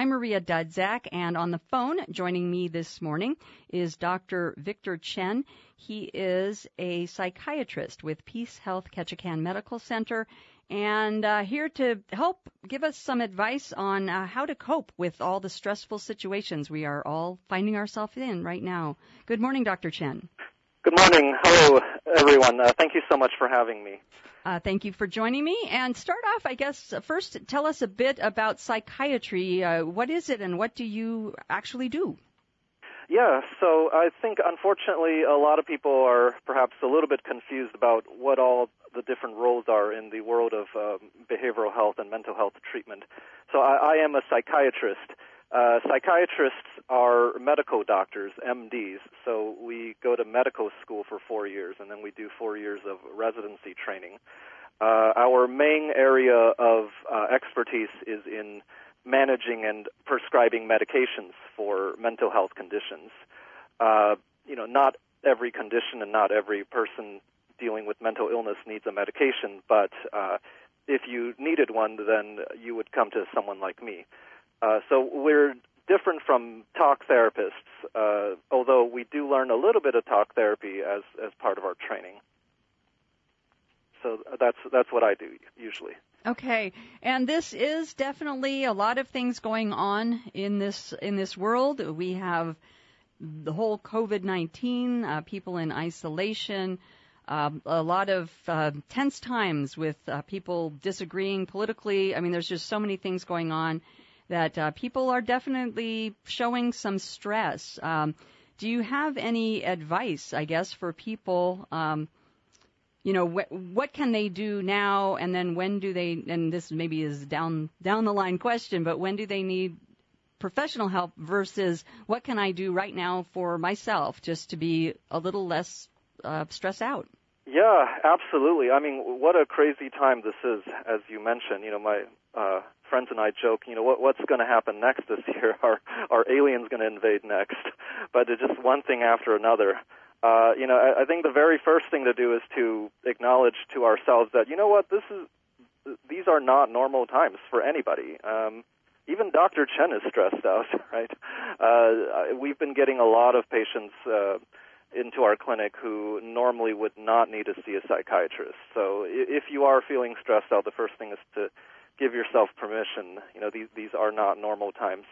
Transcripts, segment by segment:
I'm Maria Dudzak, and on the phone joining me this morning is Dr. Victor Chen. He is a psychiatrist with Peace Health Ketchikan Medical Center, and here to help give us some advice on how to cope with all the stressful situations we are all finding ourselves in right now. Good morning, Dr. Chen. Good morning. Hello, everyone. Thank you so much for having me. Thank you for joining me. And start off, I guess, first tell us a bit about psychiatry. What is it and what do you actually do? Yeah, so I think, unfortunately, a lot of people are perhaps a little bit confused about what all the different roles are in the world of behavioral health and mental health treatment. So I am a psychiatrist. Psychiatrists are medical doctors, MDs, so we go to medical school for 4 years, and then we do 4 years of residency training. Our main area of expertise is in managing and prescribing medications for mental health conditions. Not every condition and not every person dealing with mental illness needs a medication, but if you needed one, then you would come to someone like me. So we're different from talk therapists, although we do learn a little bit of talk therapy as part of our training. So that's what I do usually. Okay, and this is definitely a lot of things going on in this world. We have the whole COVID-19, people in isolation, a lot of tense times with people disagreeing politically. I mean, there's just so many things going on that people are definitely showing some stress. Do you have any advice, I guess, for people? What can they do now, and then when do they? And this maybe is down the line question, but when do they need professional help versus what can I do right now for myself just to be a little less stressed out? Yeah, absolutely. I mean, what a crazy time this is, as you mentioned. My friends and I joke, what's going to happen next this year? Are aliens going to invade next? But it's just one thing after another. I think the very first thing to do is to acknowledge to ourselves that, these are not normal times for anybody. Even Dr. Chen is stressed out, right? We've been getting a lot of patients into our clinic who normally would not need to see a psychiatrist. So if you are feeling stressed out, the first thing is to give yourself permission. These are not normal times.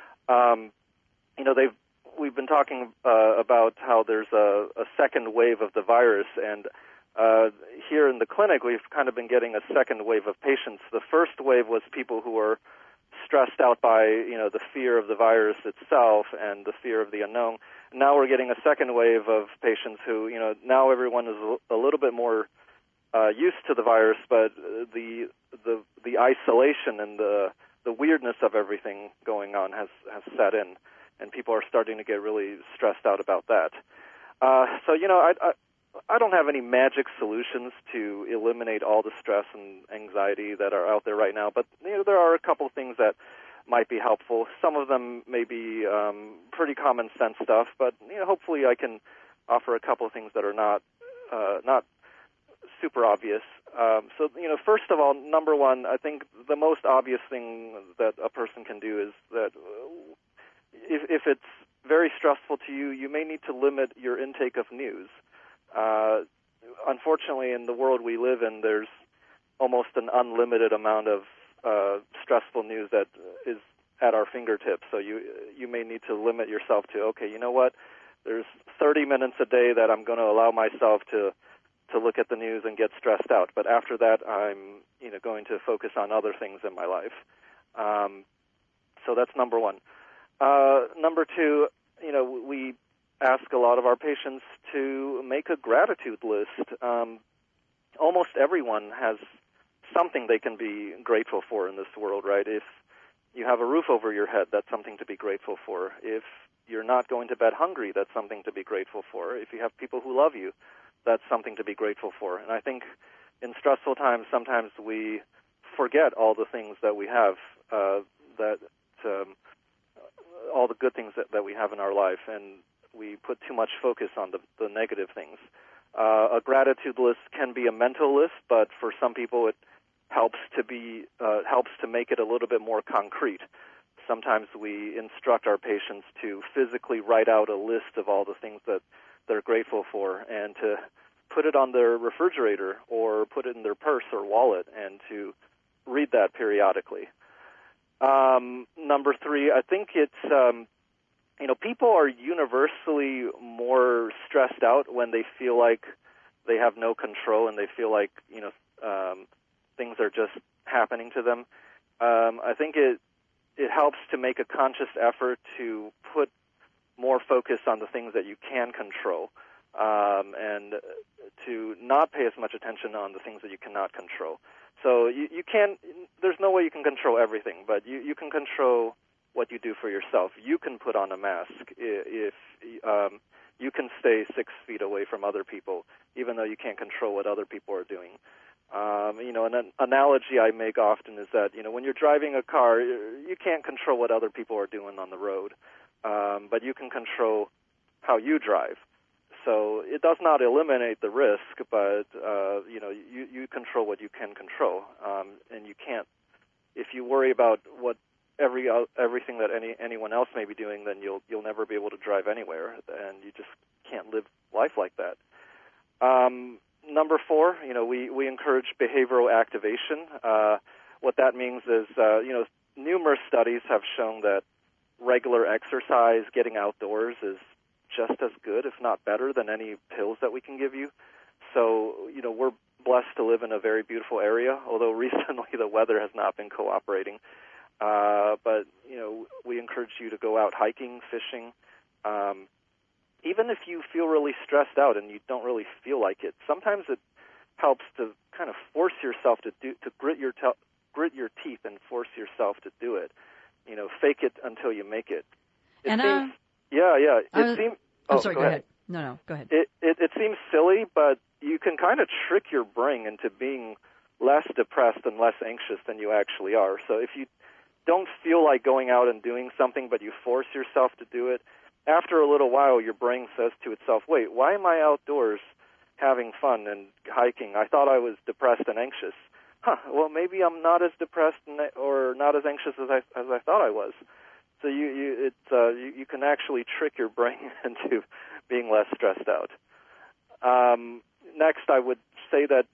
We've been talking about how there's a second wave of the virus, and here in the clinic we've kind of been getting a second wave of patients. The first wave was people who were stressed out by the fear of the virus itself and the fear of the unknown. Now we're getting a second wave of patients who, now everyone is a little bit more used to the virus, but the isolation and the weirdness of everything going on has set in, and people are starting to get really stressed out about that. I don't have any magic solutions to eliminate all the stress and anxiety that are out there right now, but there are a couple things that might be helpful. Some of them may be pretty common sense stuff, but hopefully I can offer a couple of things that are not super obvious. First of all, number one, I think the most obvious thing that a person can do is that if it's very stressful to you, you may need to limit your intake of news. Unfortunately, in the world we live in, there's almost an unlimited amount of stressful news that is at our fingertips. So you may need to limit yourself to, okay, you know what? There's 30 minutes a day that I'm going to allow myself to look at the news and get stressed out. But after that, I'm going to focus on other things in my life. So that's number one. Number two, we ask a lot of our patients to make a gratitude list. Almost everyone has something they can be grateful for in this world, right? If you have a roof over your head, that's something to be grateful for. If you're not going to bed hungry, that's something to be grateful for. If you have people who love you, that's something to be grateful for. And I think in stressful times, sometimes we forget all the things that we have, all the good things that we have in our life, and we put too much focus on the negative things. A gratitude list can be a mental list, but for some people it helps to make it a little bit more concrete. sometimes we instruct our patients to physically write out a list of all the things that they're grateful for and to put it on their refrigerator or put it in their purse or wallet and to read that periodically. Number 3, I think it's, people are universally more stressed out when they feel like they have no control and they feel like, things are just happening to them. I think it helps to make a conscious effort to put more focus on the things that you can control, and to not pay as much attention on the things that you cannot control. So you can't, there's no way you can control everything, but you can control what you do for yourself. You can put on a mask if you can stay 6 feet away from other people, even though you can't control what other people are doing. An analogy I make often is that, when you're driving a car, you can't control what other people are doing on the road, but you can control how you drive. So it does not eliminate the risk, but, you control what you can control. And you can't, if you worry about what everything that anyone else may be doing, then you'll never be able to drive anywhere, and you just can't live life like that. Number 4, we encourage behavioral activation. What that means is, numerous studies have shown that regular exercise, getting outdoors, is just as good, if not better, than any pills that we can give you. So, we're blessed to live in a very beautiful area, although recently the weather has not been cooperating. But, we encourage you to go out hiking, fishing. Even if you feel really stressed out and you don't really feel like it, sometimes it helps to kind of force yourself to grit your teeth and force yourself to do it. Fake it until you make it. It seems. I'm sorry. Go ahead. No, go ahead. It seems silly, but you can kind of trick your brain into being less depressed and less anxious than you actually are. So if you don't feel like going out and doing something, but you force yourself to do it, after a little while, your brain says to itself, wait, why am I outdoors having fun and hiking? I thought I was depressed and anxious. Well, maybe I'm not as depressed or not as anxious as I thought I was. So you can actually trick your brain into being less stressed out. Next, I would say that,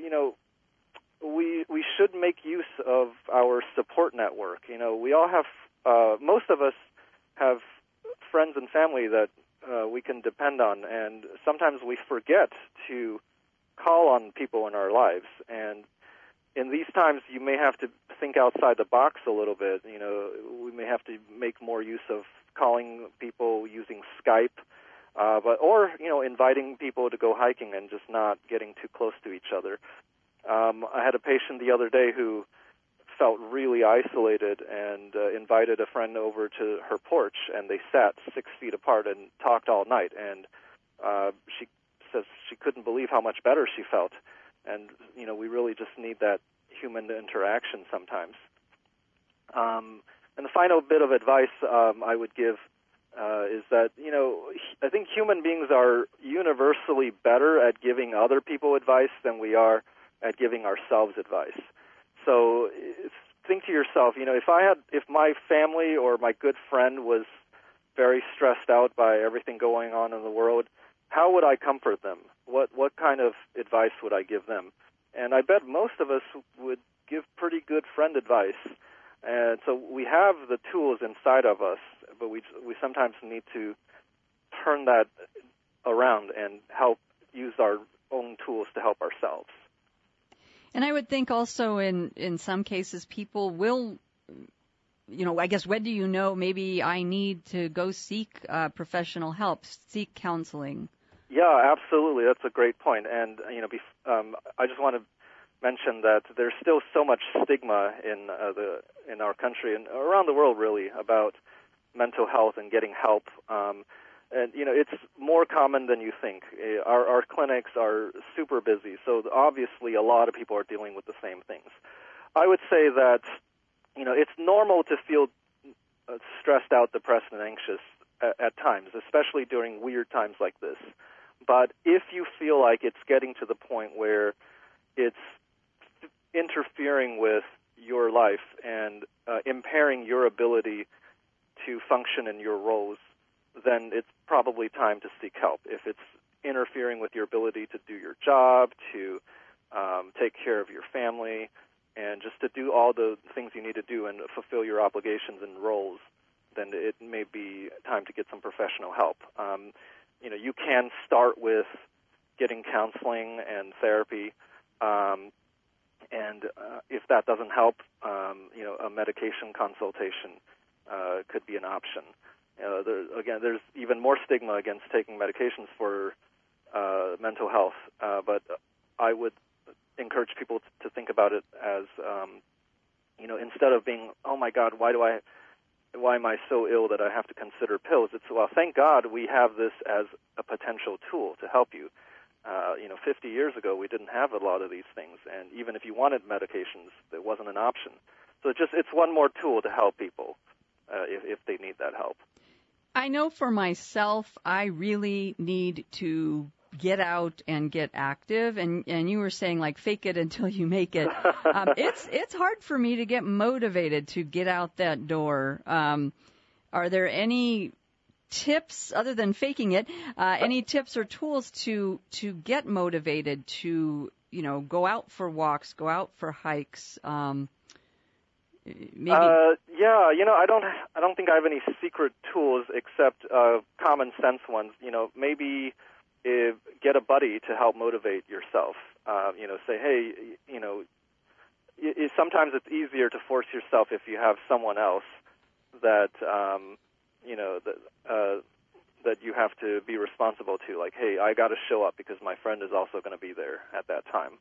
we should make use of our support network. We all have, most of us have friends and family that we can depend on, and sometimes we forget to call on people in our lives. And in these times, you may have to think outside the box a little bit. We may have to make more use of calling people using Skype, or inviting people to go hiking and just not getting too close to each other. I had a patient the other day who felt really isolated and invited a friend over to her porch, and they sat 6 feet apart and talked all night. And she says she couldn't believe how much better she felt. And, we really just need that human interaction sometimes. And the final bit of advice I would give is that, I think human beings are universally better at giving other people advice than we are at giving ourselves advice. So think to yourself, if my family or my good friend was very stressed out by everything going on in the world, how would I comfort them? What kind of advice would I give them? And I bet most of us would give pretty good friend advice. And so we have the tools inside of us, but we sometimes need to turn that around and help use our own tools to help ourselves. And I would think also in some cases people will, I guess, when do you know maybe I need to go seek professional help, seek counseling? Yeah, absolutely. That's a great point. And, I just want to mention that there's still so much stigma in our country and around the world, really, about mental health and getting help. And, it's more common than you think. Our clinics are super busy, so obviously a lot of people are dealing with the same things. I would say that, it's normal to feel stressed out, depressed, and anxious at times, especially during weird times like this. But if you feel like it's getting to the point where it's interfering with your life and impairing your ability to function in your roles, then it's probably time to seek help. If it's interfering with your ability to do your job, to take care of your family, and just to do all the things you need to do and fulfill your obligations and roles, then it may be time to get some professional help. You can start with getting counseling and therapy, and if that doesn't help, a medication consultation could be an option. There's even more stigma against taking medications for mental health, but I would encourage people to think about it as, instead of being, oh my God, why am I so ill that I have to consider pills? It's, well, thank God we have this as a potential tool to help you. 50 years ago, we didn't have a lot of these things, and even if you wanted medications, it wasn't an option. So it's one more tool to help people if they need that help. I know for myself, I really need to get out and get active, and you were saying like fake it until you make it. It's hard for me to get motivated to get out that door. Are there any tips other than faking it? Any tips or tools to get motivated to go out for walks, go out for hikes? Maybe. I don't think I have any secret tools except common sense ones. Maybe get a buddy to help motivate yourself. Say, hey, sometimes it's easier to force yourself if you have someone else that that you have to be responsible to. Like, hey, I got to show up because my friend is also going to be there at that time,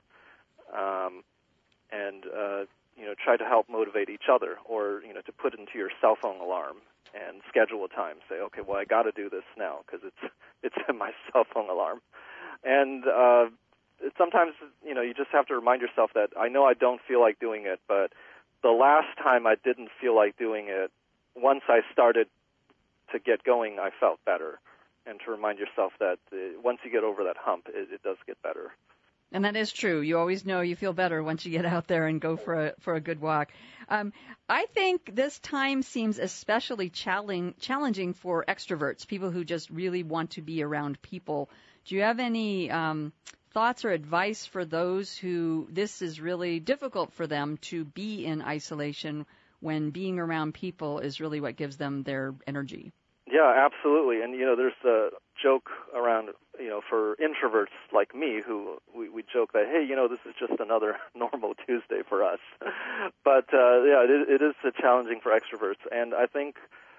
and try to help motivate each other, or to put into your cell phone alarm and schedule a time. Say, okay, well, I got to do this now because it's in my cell phone alarm. And sometimes you just have to remind yourself that I know I don't feel like doing it, but the last time I didn't feel like doing it, once I started to get going, I felt better. And to remind yourself that once you get over that hump, it does get better. And that is true. You always know you feel better once you get out there and go for a good walk. I think this time seems especially challenging for extroverts, people who just really want to be around people. Do you have any thoughts or advice for those who this is really difficult for them to be in isolation when being around people is really what gives them their energy? Yeah, absolutely. And, there's a joke around, for introverts like me who we joke that, hey, this is just another normal Tuesday for us. But, it is challenging for extroverts. And I think,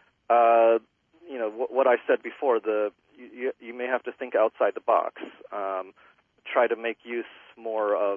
what I said before, you may have to think outside the box, try to make use more of,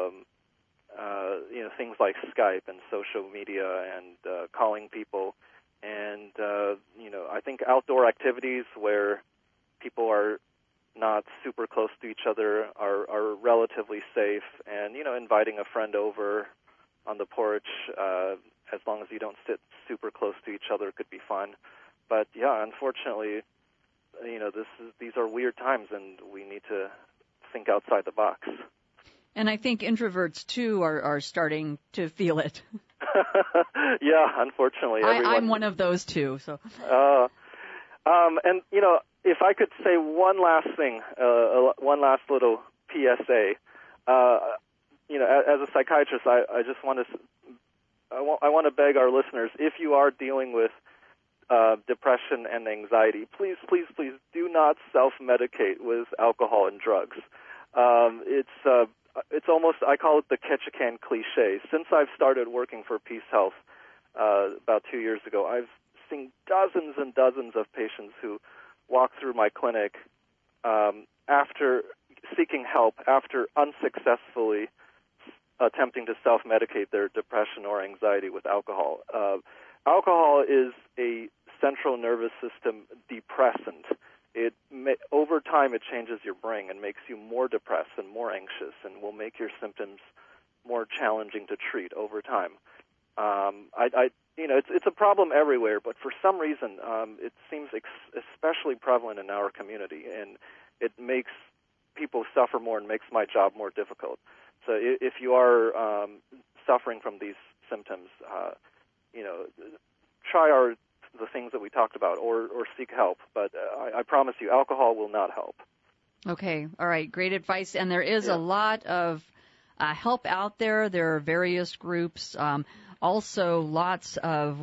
things like Skype and social media and calling people. And, I think outdoor activities where people are not super close to each other are relatively safe. And, inviting a friend over on the porch, as long as you don't sit super close to each other, could be fun. But, yeah, unfortunately, these are weird times, and we need to think outside the box. And I think introverts, too, are starting to feel it. Yeah, unfortunately. I'm one of those, too. So. And, if I could say one last thing, one last little PSA, as a psychiatrist, I just want to beg our listeners, if you are dealing with depression and anxiety, please, please, please do not self-medicate with alcohol and drugs. It's almost, I call it the catch-a-can cliche. Since I've started working for Peace Health about 2 years ago, I've seen dozens and dozens of patients who walk through my clinic after seeking help, after unsuccessfully attempting to self-medicate their depression or anxiety with alcohol. Alcohol is a central nervous system depressant. Over time, it changes your brain and makes you more depressed and more anxious, and will make your symptoms more challenging to treat over time. It's a problem everywhere, but for some reason, it seems especially prevalent in our community, and it makes people suffer more and makes my job more difficult. So if you are suffering from these symptoms, try the things that we talked about, or seek help. But I promise you, alcohol will not help. Okay. All right. Great advice. And there is a lot of help out there. There are various groups. Also, lots of,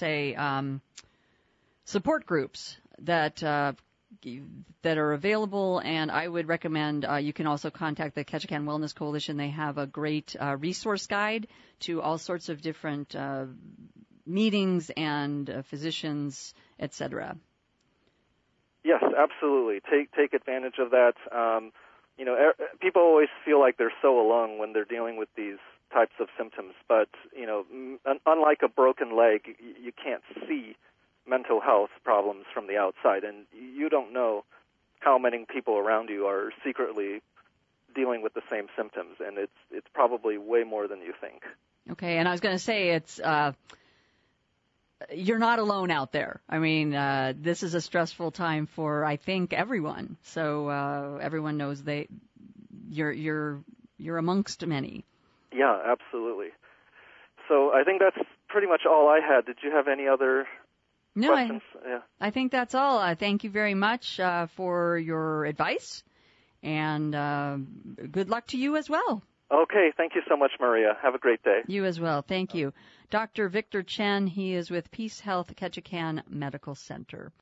support groups that are available. And I would recommend you can also contact the Ketchikan Wellness Coalition. They have a great resource guide to all sorts of different meetings and physicians, etc. Yes, absolutely. Take advantage of that. People always feel like they're so alone when they're dealing with these types of symptoms, but unlike a broken leg, you can't see mental health problems from the outside, and you don't know how many people around you are secretly dealing with the same symptoms, and it's probably way more than you think. Okay, and I was going to say it's you're not alone out there. I mean, this is a stressful time for, I think, everyone. So everyone knows you're amongst many. Yeah, absolutely. So I think that's pretty much all I had. Did you have any other questions? I think that's all. Thank you very much for your advice, and good luck to you as well. Okay, thank you so much, Maria. Have a great day. You as well. Thank you. Dr. Victor Chen, he is with Peace Health Ketchikan Medical Center.